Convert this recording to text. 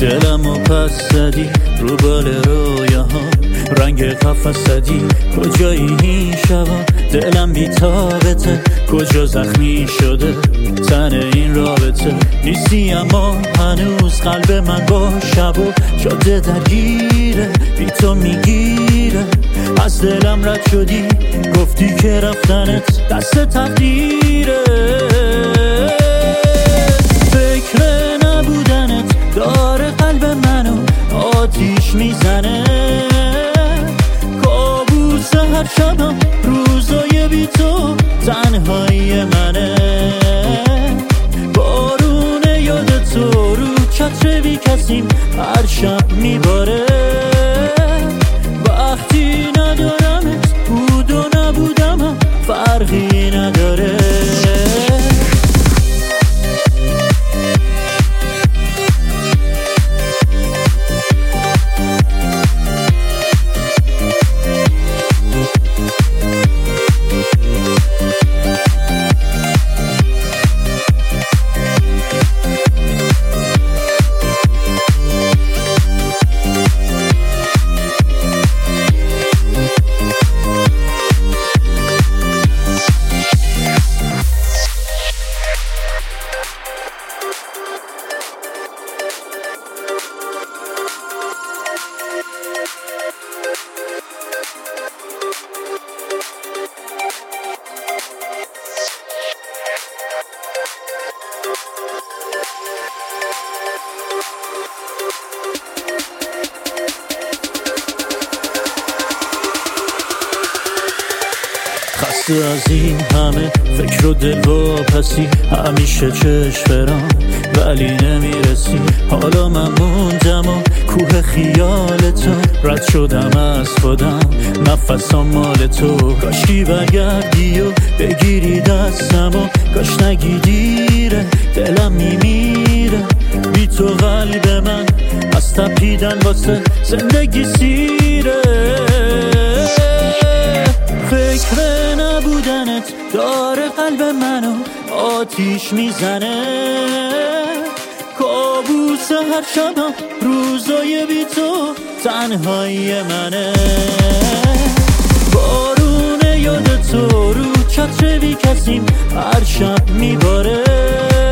دلمو پس زدی رو بال رویاها، رنگ قفس زدی کجایی این شبا، دلم بی تابته کجا زخمی شده تن این رابطه نیستی، اما هنوز قلب من با شب و جاده درگیره، بی تو میگیره، از دلم رد شدی گفتی که رفتنت دست تقدیره، فکر نبودنت داره قلب منو آتیش میزنه، کابوس هر شبم روزای بی تو تنهایی منه، بارون یاد تو رو چتر بی کسیم هر شب میباره، وقتی ندارمت بود و نبودم فرقی نداره. خسته از این همه فکر و دل واپسی، همیشه چشم برام ولی نمیرسی، حالا من موندم و کوه خیال تو، رد شدم از خودم نفسام مال تو، کاشکی برگردی و بگیری دستم و کاش نگی دیره دلم میمیره، بی تو قلب من از تپیدن واسه زندگی سیره، فکر نبودنت داره قلب منو آتیش میزنه، کابوس هر شبم روزای بی تو تنهایی منه، بارون یاد تو رو چتر بی کسیم هر شب میباره،